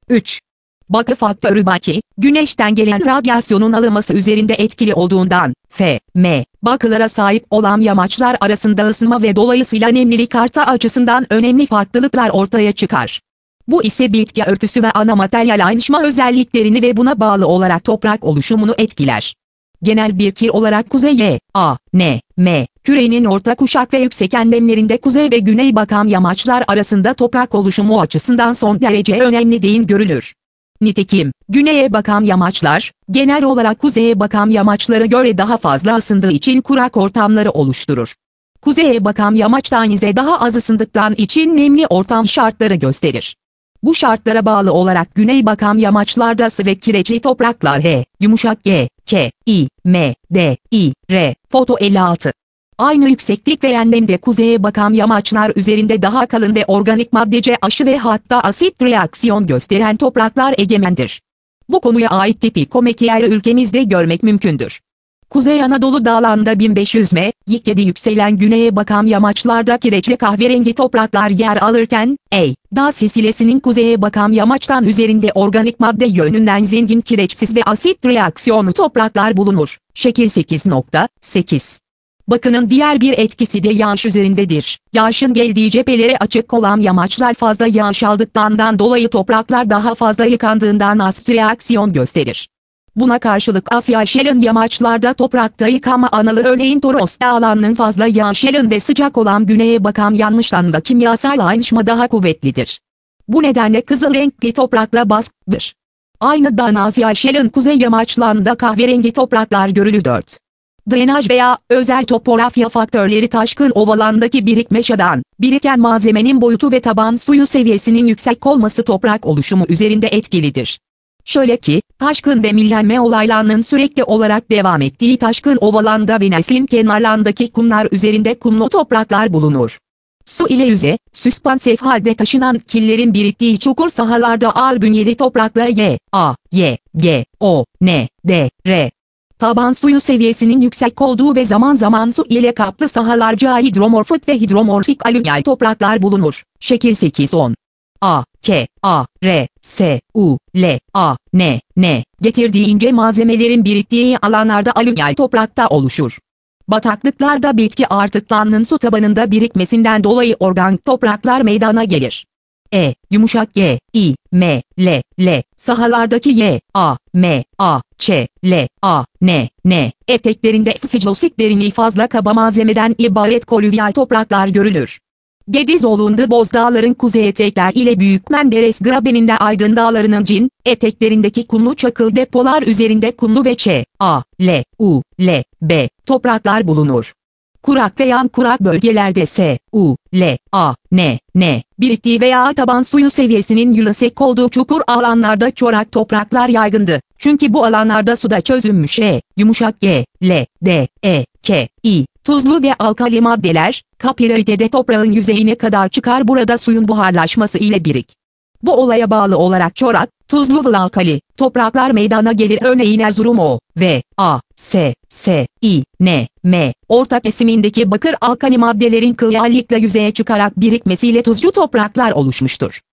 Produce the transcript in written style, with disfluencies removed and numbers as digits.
3. Bakı faktörü Baki, güneşten gelen radyasyonun alınması üzerinde etkili olduğundan, bakılara sahip olan yamaçlar arasında ısınma ve dolayısıyla nemlilik artı açısından önemli farklılıklar ortaya çıkar. Bu ise bitki örtüsü ve ana materyal ayrışma özelliklerini ve buna bağlı olarak toprak oluşumunu etkiler. Genel bir kir olarak Kuzey kürenin orta kuşak ve yüksek enlemlerinde kuzey ve güney bakan yamaçlar arasında toprak oluşumu açısından son derece önemli değil görülür. Nitekim, güneye bakan yamaçlar, genel olarak kuzeye bakan yamaçlara göre daha fazla ısındığı için kurak ortamları oluşturur. Kuzeye bakan yamaçtan ise daha az ısındıktan için nemli ortam şartları gösterir. Bu şartlara bağlı olarak güney bakan yamaçlarda sı ve kireçli topraklar yumuşak Foto 56. Aynı yükseklik ve enlemde kuzeye bakan yamaçlar üzerinde daha kalın ve organik maddece aşı ve hatta asit reaksiyon gösteren topraklar egemendir. Bu konuya ait tipikomekileri ülkemizde görmek mümkündür. Kuzey Anadolu dağlarında 1500 m/yedi yükselen güneye bakan yamaçlarda kireçli kahverengi topraklar yer alırken, dağ silsilesinin kuzeye bakan yamaçtan üzerinde organik madde yönünden zengin kireçsiz ve asit reaksiyonu topraklar bulunur. Şekil 8.8. Bakının diğer bir etkisi de yağış üzerindedir. Yağışın geldiği cephelere açık olan yamaçlar fazla yağış aldıklarından dolayı topraklar daha fazla yıkandığından asit reaksiyon gösterir. Buna karşılık Asya şelin yamaçlarda toprakta yıkama analı örneğin Toros Dağları'nın fazla yağış şelin ve sıcak olan güneye bakan yanlışlarında kimyasal ayrışma daha kuvvetlidir. Bu nedenle kızıl renkli toprakla baskıdır. Aynı dağın Asya şelin kuzey yamaçlarında kahverengi topraklar görülür. 4. Drenaj veya özel topografya faktörleri taşkın ovalarındaki birikmeşadan, biriken malzemenin boyutu ve taban suyu seviyesinin yüksek olması toprak oluşumu üzerinde etkilidir. Şöyle ki, taşkın ve millenme olaylarının sürekli olarak devam ettiği taşkın ovalarında ve neslin kenarlarındaki kumlar üzerinde kumlu topraklar bulunur. Su ile süspansif halde taşınan killerin biriktiği çukur sahalarda ağır bünyeli toprakla taban suyu seviyesinin yüksek olduğu ve zaman zaman su ile kaplı sahalarca hidromorfik ve hidromorfik alüvyal topraklar bulunur. Şekil 8-10. Getirdiği ince malzemelerin biriktiği alanlarda alüvyal toprakta oluşur. Bataklıklarda bitki artıklarının su tabanında birikmesinden dolayı organik topraklar meydana gelir. Yumuşak sahalardaki eteklerinde siklosik derinliği fazla kaba malzemeden ibaret kolüvyal topraklar görülür. Gedizoğlu'nda Bozdağların kuzey etekler ile Büyük Menderes Grabeninde Aydın Dağları'nın cin eteklerindeki kumlu çakıl depolar üzerinde kumlu ve topraklar bulunur. Kurak ve yan kurak bölgelerde biriktiği veya taban suyu seviyesinin yüksek olduğu çukur alanlarda çorak topraklar yaygındı. Çünkü bu alanlarda suda çözünmüş yumuşak tuzlu ve alkali maddeler, kapilaritede toprağın yüzeyine kadar çıkar burada suyun buharlaşması ile Bu olaya bağlı olarak çorak, tuzlu ve alkali topraklar meydana gelir örneğin Erzurum orta kesimindeki bakır alkali maddelerin kıyallikle yüzeye çıkarak birikmesiyle tuzcu topraklar oluşmuştur.